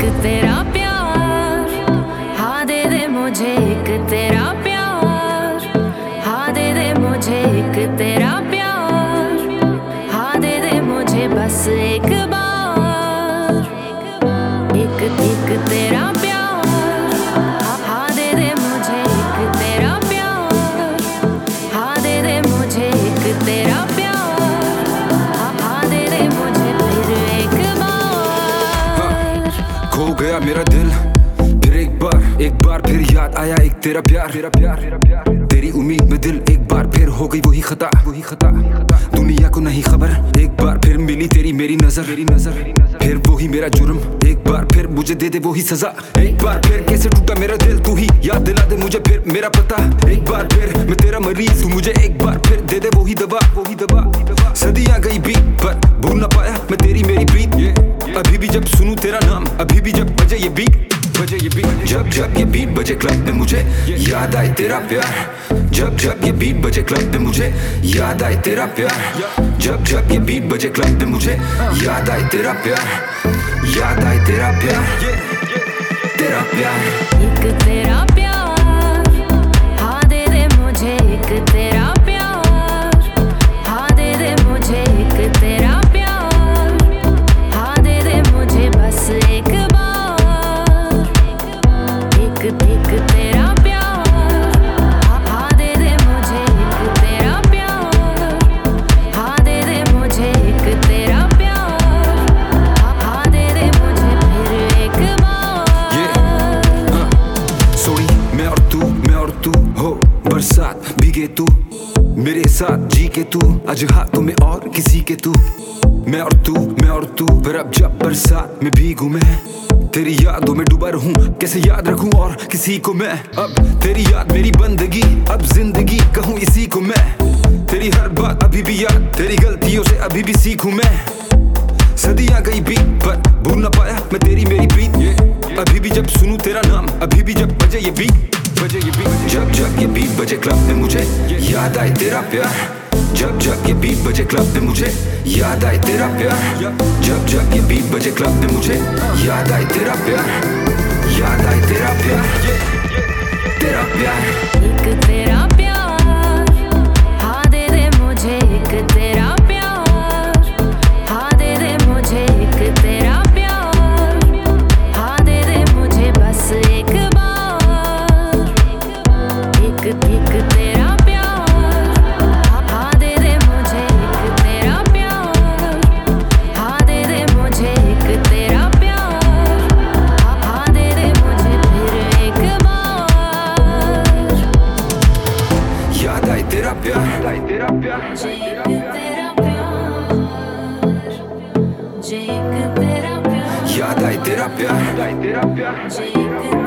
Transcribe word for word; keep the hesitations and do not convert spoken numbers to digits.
एक तेरा प्यार, हाँ दे दे मुझे एक तेरा प्यार, हाँ दे दे मुझे एक तेरा प्यार, हाँ दे दे मुझे बस एक बार, एक एक तेरा प्यार, हाँ दे दे मुझे एक तेरा प्यार, हाँ दे दे मुझे एक तेरा प्यार, हाँ दे दे मुझे फिर एक बार। खो गया मेरा दिल फिर एक बार, एक बार फिर याद आया एक तेरा प्यार, तेरा प्यार, तेरी उम्मीद में दिल एक बार फिर हो गई वही खता, वही खता। दुनिया को नहीं खबर, एक बार फिर मिली तेरी मेरी नजर, मेरी नजर फिर वही मेरा जुर्म, एक बार फिर मुझे दे दे वही सजा। एक बार फिर कैसे टूटा मेरा दिल, तू ही याद दिला दे मुझे फिर मेरा पता। एक बार फिर मैं तेरा मरीज, तू मुझे एक बार फिर दे दे वही दवा, वही दवा। सदियां गई बीत पर भूल ना पाया मैं तेरी मेरी प्रीत। अभी भी जब सुनूं तेरा नाम, अभी भी जब बजे ये बीट, बजे ये बीट, जब जब ये बीट बजे क्लब में मुझे याद आए तेरा प्यार। जब जब ये बीट बजे क्लब में मुझे याद आए तेरा प्यार। जब जब ये बीट बजे क्लब में मुझे याद आए तेरा प्यार, याद आए तेरा प्यार, तेरा प्यार। एक तेरा प्यार, हाँ दे दे मुझे एक तेरा प्यार, हाँ दे दे मुझे एक तेरा प्यार, हाँ दे दे मुझे बस एक बार, एक एक तेरा प्यार, हाँ दे दे मुझे एक तेरा प्यार, हाँ दे दे मुझे एक तेरा प्यार, हाँ दे दे मुझे फिर एक बार। सोई मैं और तू, मैं और तू हो बरसात भीगे तू मेरे साथ जी के तू, आज हाथों में और किसी के तू। मैं और तू, मैं और तू पर अब जब बरसात में भीगू मैं, तेरी यादों में डूबा रहूं, कैसे याद रखूं और किसी को मैं। अब तेरी याद मेरी बंदगी, अब जिंदगी कहूं इसी को मैं। तेरी हर बात अभी भी याद, तेरी गलतियों से अभी भी सीखूं मैं। सदियां गई बीत पर भूल ना पाया मैं तेरी मेरी प्रीत। अभी भी जब सुनूं तेरा नाम, अभी भी जब बजे ये बीट, बजे ये बीट, जब जब ये बीट बजे क्लब में मुझे याद आए तेरा प्यार। जब जब ये बीट बजे क्लब में मुझे याद आए तेरा प्यार। जब जब ये बीट बजे क्लब में मुझे याद आए तेरा प्यार, याद आए तेरा प्यार, तेरा प्यार। एक तेरा प्यार, हाँ दे दे मुझे एक तेरा प्यार, हाँ दे दे मुझे एक तेरा प्यार, हाँ दे दे मुझे बस एक बार, एक एक तेरा प्यार, हाँ दे दे मुझे एक तेरा प्यार, हाँ दे दे मुझे एक तेरा प्यार, हाँ दे दे मुझे फिर एक बार। याद आए तेरा प्यार, याद आए तेरा प्यार, एक तेरा प्यार, एक तेरा प्यार, याद आए तेरा प्यार, याद आए तेरा प्यार। एक